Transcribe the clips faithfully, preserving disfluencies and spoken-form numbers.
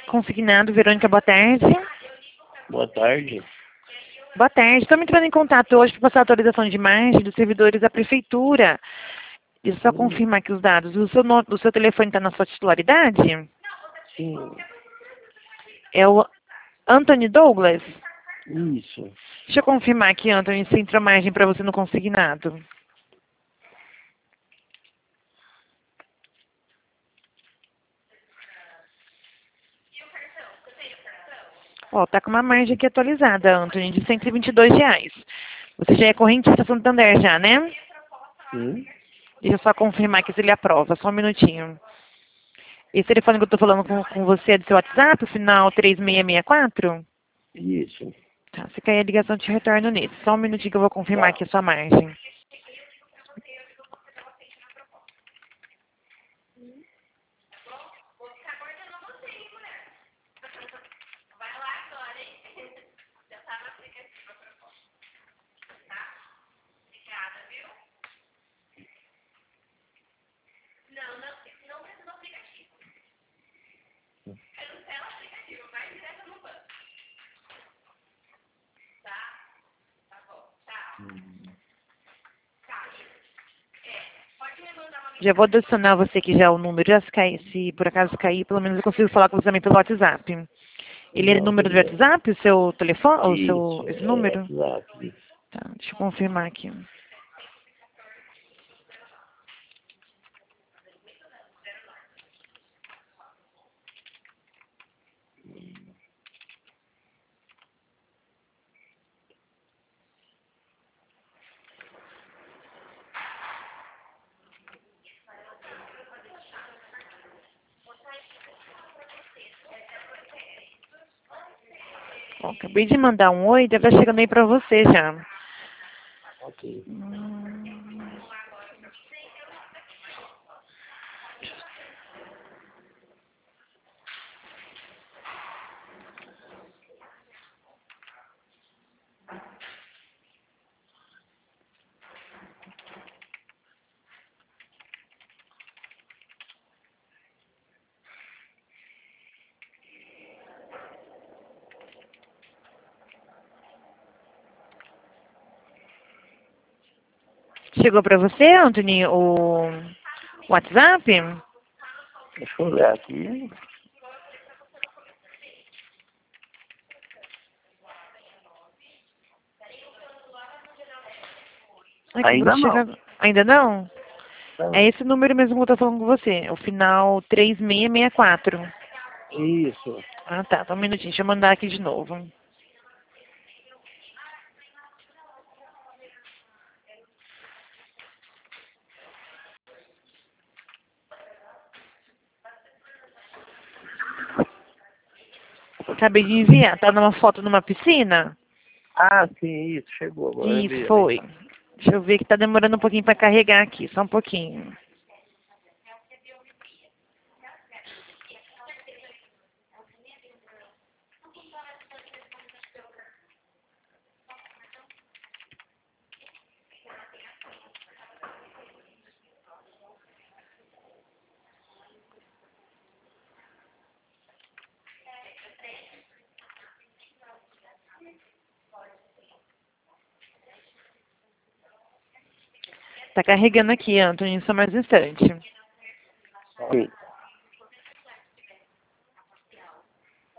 Consignado, Verônica, boa tarde. Boa tarde. Boa tarde. Estamos entrando em contato hoje para passar a atualização de imagem dos servidores da Prefeitura. Deixa eu só Hum, confirmar aqui os dados. O seu, no- o seu telefone está na sua titularidade? sim, É o Anthony Douglas? isso. Deixa eu confirmar aqui, Anthony, se entrou imagem para você no consignado. Ó, tá com uma margem aqui atualizada, Anthony, de cento e vinte e dois reais. Você já é correntista Santander já, né? Sim, Deixa eu só confirmar aqui se ele aprova, só um minutinho. Esse telefone que eu tô falando com, com você é do seu WhatsApp, o final três seis seis quatro? isso. Tá, se cair a ligação, eu te retorno nesse. Só um minutinho que eu vou confirmar Tá. aqui a sua margem. Hum, Já vou adicionar você aqui já o número, já se, cair, se por acaso cair, pelo menos eu consigo falar com você também pelo WhatsApp. Ele é Não, número do beleza. WhatsApp, o seu telefone, o seu, Isso, esse é o número? WhatsApp. Tá, deixa eu confirmar aqui. Ó, acabei de mandar um oi, deve estar chegando aí pra você já. Ok. Hum, Chegou pra você, Anthony, o WhatsApp? Deixa eu olhar aqui. Ai, acabou Ainda de não. chegar. Ainda não? É Não. esse número mesmo que eu tô falando com você. O final três seis seis quatro. Isso. Ah, tá. Só um minutinho. Deixa eu mandar aqui de novo. Acabei de enviar. Tá numa foto numa piscina? Ah, sim, isso. Chegou. Agora Isso, vi a foi. mensagem. Deixa eu ver que tá demorando um pouquinho pra carregar aqui. Só um pouquinho. Tá carregando aqui, Antônio. Só mais um instante. Ok.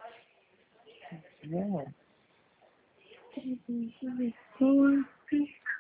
Não.